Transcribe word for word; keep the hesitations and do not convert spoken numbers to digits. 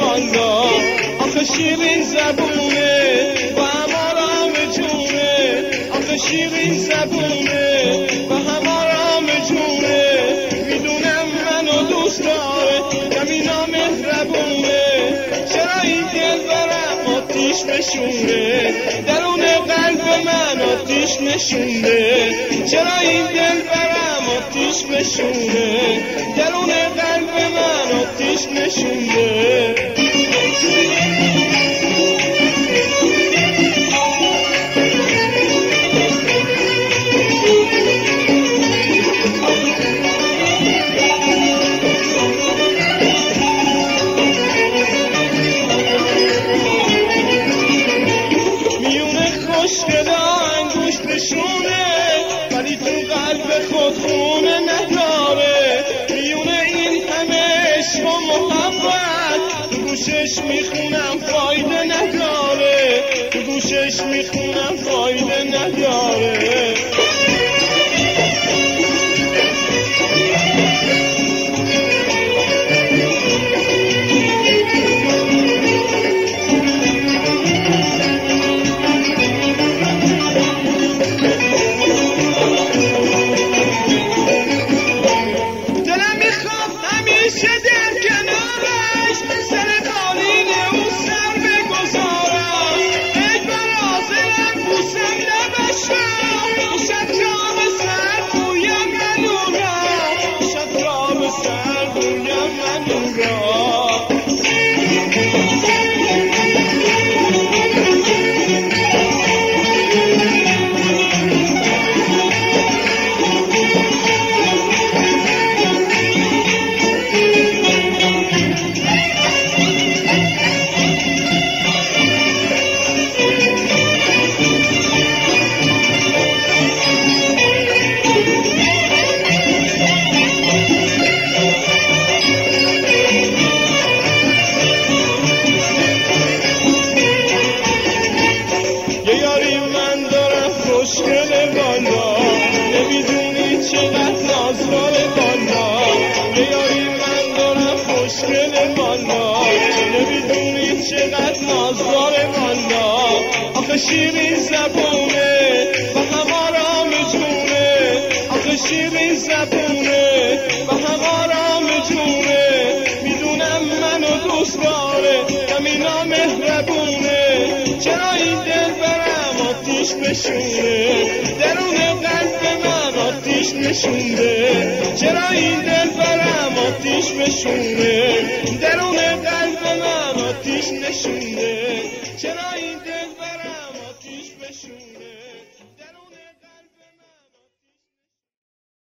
بالا، آخه شیرین زبونه و هم آرام جونه، آخه شیرین زبونه و هم آرام جونه، میدونم منو دوست داره کمینا مهربونه، چرا این دل برم آتیش نشونه، درون قلب من آتیش نشونه، چرا این دل برم آتیش نشونه، درون قلب من آتیش نشونه. ولی تو قلب خود خونه نداره، میونه این همه عشق و محبت، تو گوشش میخونم فایده نداره، تو گوشش میخونم فایده نداره. نمیدونی چقدر نازدار بالا، یه یاری من دارم خوشگل بالا، نمیدونی چقدر نازدار بالا، آخه شیرین زبونه و هم آرام جونه، آخه شیرین زبونه و هم آرام جونه، میدونم منو دوست داره کمینا مهربونه، چرا این دل برم آتیش بشونه، درون قلب من آتیش نشونده، چرا این دل برم آتیش بشونه، درون قلب من آتیش نشونده، چرا این دل برم آتیش بشونه.